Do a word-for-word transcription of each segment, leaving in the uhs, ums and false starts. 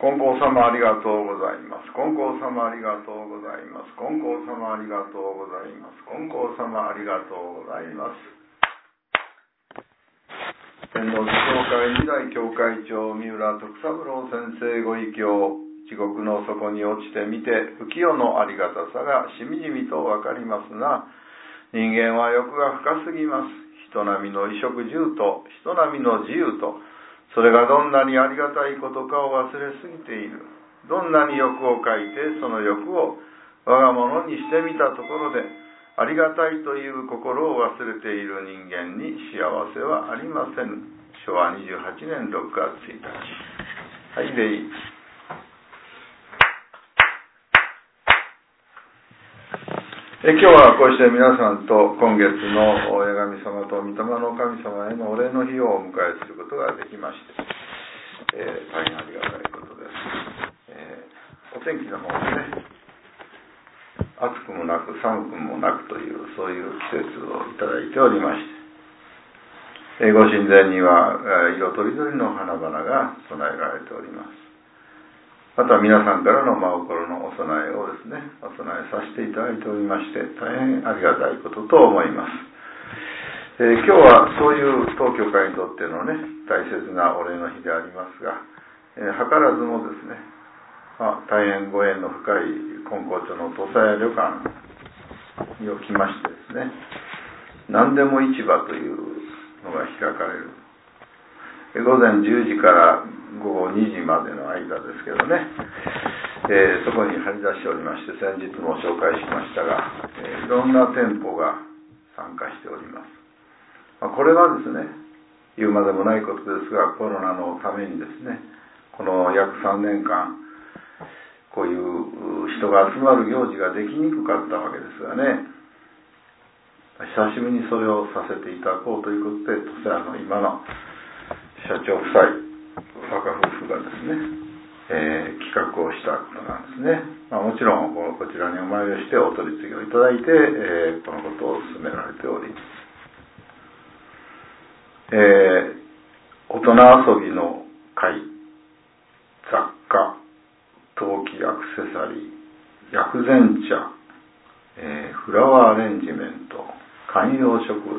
金光様ありがとうございます。金光様ありがとうございます。金光様ありがとうございます。金光様ありがとうございます。天皇寺教会二代教会長三浦徳三郎先生ご異教、地獄の底に落ちてみて浮世のありがたさがしみじみとわかりますが、人間は欲が深すぎます。人並みの衣食住と人並みの自由と、それがどんなにありがたいことかを忘れすぎている。どんなに欲を書いてその欲を我が物にしてみたところで、ありがたいという心を忘れている人間に幸せはありません。しょわにじゅうはちねんろくがつついたち。はい、礼。え今日はこうして皆さんと今月の八神様と御霊の神様へのお礼の日をお迎えすることができまして、えー、大変ありがたいことです。えー、お天気の方もね、暑くもなく寒くもなくというそういう季節をいただいておりまして、えー、ご神前には色とりどりの花々が備えられております。また皆さんからの真心のお供えをですね、お供えさせていただいておりまして、大変ありがたいことと思います。えー、今日はそういう当教会にとってのね、大切なお礼の日でありますが、えー、図らずもですね、まあ、大変ご縁の深い金光町の土佐屋旅館におきましてですね、何でも市場というのが開かれる。午前じゅうじからごごにじまでの間ですけどね、えー、そこに張り出しておりまして、先日も紹介しましたが、えー、いろんな店舗が参加しております。まあ、これはですね、言うまでもないことですが、コロナのためにですね、この約さんねんかん、こういう人が集まる行事ができにくかったわけですがね、久しぶりにそれをさせていただこうということで、土佐屋の今の社長夫妻、若夫婦がですね、えー、企画をしたことなんですね。まあ、もちろんこちらにお参りをしてお取り次ぎをいただいて、えー、このことを進められており、えー、大人遊びの会、雑貨、陶器アクセサリー、薬膳茶、えー、フラワーアレンジメント、観葉植物、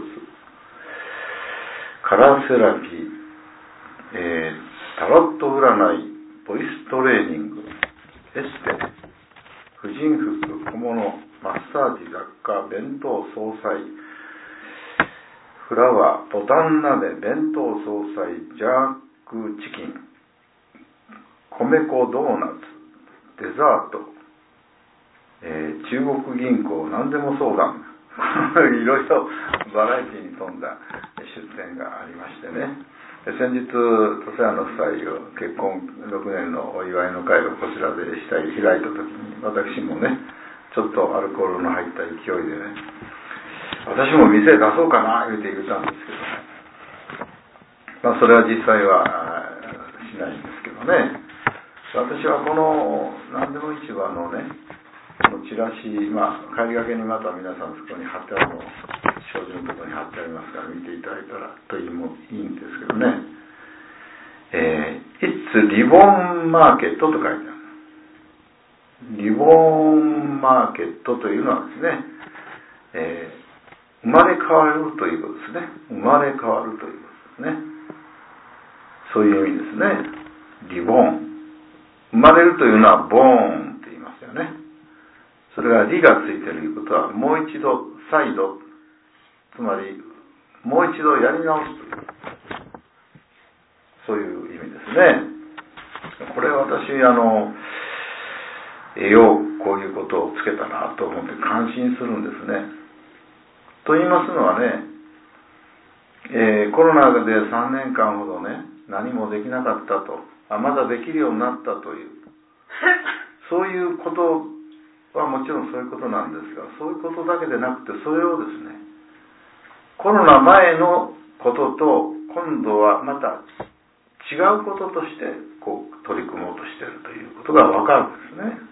カラーセラピー、えー、タロット占い、ボイストレーニング、エステ、婦人服、小物、マッサージ、雑貨、弁当、総菜、フラワー、ボタン鍋、弁当、総菜、ジャークチキン、米粉ドーナツ、デザート、えー、中国銀行、何でも相談いろいろバラエティに富んだ出店がありましてね、先日土佐屋の夫妻を結婚ろくねんのお祝いの会をこちらでしたり開いた時に、私もねちょっとアルコールの入った勢いでね、私も店出そうかな言うて言ったんですけどね、まあそれは実際はしないんですけどね、私はこの何でも市場のね、このチラシ、まあ帰りがけにまた皆さんそこに貼ってあるのを障子のところに貼ってありますから見ていただいたらというもいいんですけどね、えー、It's Reborn Market と書いてある。リボンマーケットというのはですね、えー、生まれ変わるということですね。生まれ変わるということですね。そういう意味ですね。リボン。生まれるというのはボーンって言いますよね。それがリがついているということは、もう一度、再度、つまり、もう一度やり直すという、そういう意味ですね。これ私、あの、ようこういうことをつけたなと思って感心するんですね。と言いますのはね、えー、コロナでさんねんかんほどね、何もできなかったと、あ、まだできるようになったという、そういうことはもちろんそういうことなんですが、そういうことだけでなくて、それをですね、コロナ前のことと今度はまた違うこととしてこう取り組もうとしているということがわかるんですね。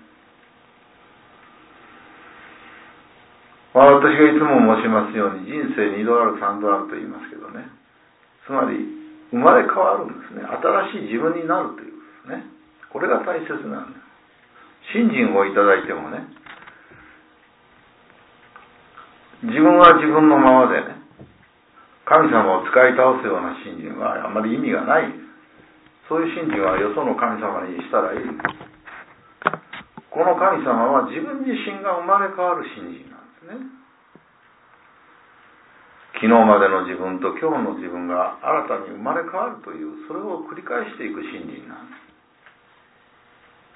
まあ、私がいつも申しますように、人生にどあるさんどあると言いますけどね、つまり生まれ変わるんですね。新しい自分になるということですね。 これが大切なんだ。信心をいただいてもね、自分は自分のままでね、神様を使い倒すような信心はあまり意味がない。そういう信心はよその神様にしたらいい。この神様は自分自身が生まれ変わる信心なんですね。昨日までの自分と今日の自分が新たに生まれ変わるという、それを繰り返していく信心なんです。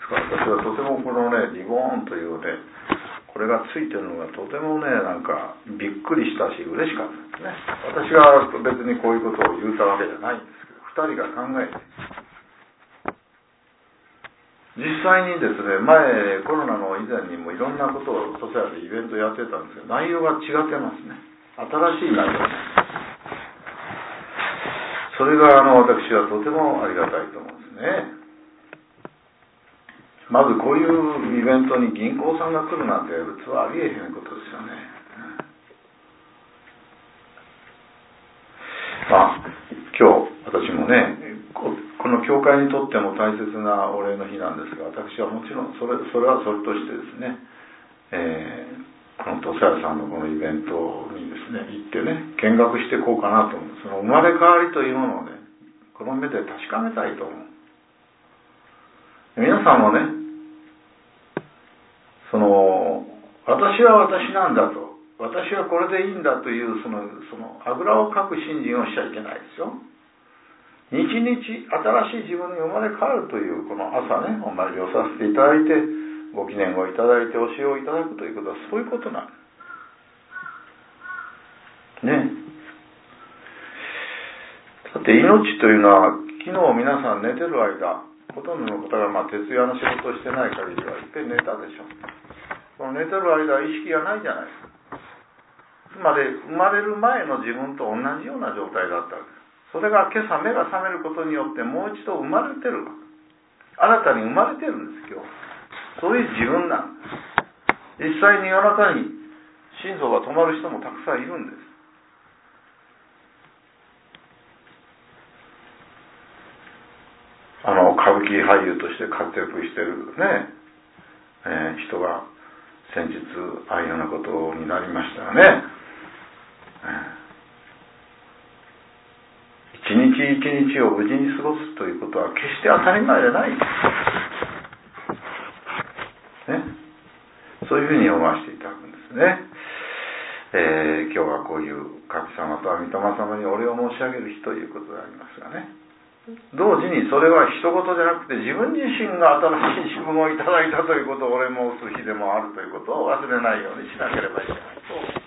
ですから私はとてもこのね、リボーンというね、これがついてるのがとてもね、なんかびっくりしたし嬉しかったですね。私が別にこういうことを言うたわけじゃないんですけど、二人が考えて、実際にですね、前コロナの以前にもいろんなことをソセアでイベントやってたんですけど、内容が違ってますね。新しい内容です。それがあの私はとてもありがたいと思うんですね。まずこういうイベントに銀行さんが来るなんて普通はありえへんことですよね。まあ今日私もね、この教会にとっても大切なお礼の日なんですが、私はもちろんそれそれはそれとしてですね、えー、この土佐屋さんのこのイベントにですね行ってね見学していこうかなと思う。その生まれ変わりというものをね、この目で確かめたいと思う。皆さんもね、その私は私なんだと、私はこれでいいんだというそのそのあぐらをかく信心をしちゃいけないですよ。日々新しい自分に生まれ変わるというこの朝ね、お参りをさせていただいて、ご記念をいただいて教えをいただくということはそういうことなんですね。だって命というのは、昨日皆さん寝てる間、ほとんどの方がまあ徹夜の仕事をしてない限りは一回寝たでしょ。この寝てる間は意識がないじゃないですか。つまり生まれる前の自分と同じような状態だったわけです。それが今朝目が覚めることによってもう一度生まれてる。新たに生まれてるんです今日。そういう自分なんです。実際に夜中に心臓が止まる人もたくさんいるんです。あの歌舞伎俳優として活躍してるね、えー、人が先日ああいうようなことになりましたよね。えー一日一日を無事に過ごすということは決して当たり前じゃない、ね、そういうふうに思わせていただくんですね。えー、今日はこういう神様とは御霊様にお礼を申し上げる日ということでありますがね、同時にそれは人事じゃなくて自分自身が新しい自分をいただいたということをお礼申す日でもあるということを忘れないようにしなければいけないと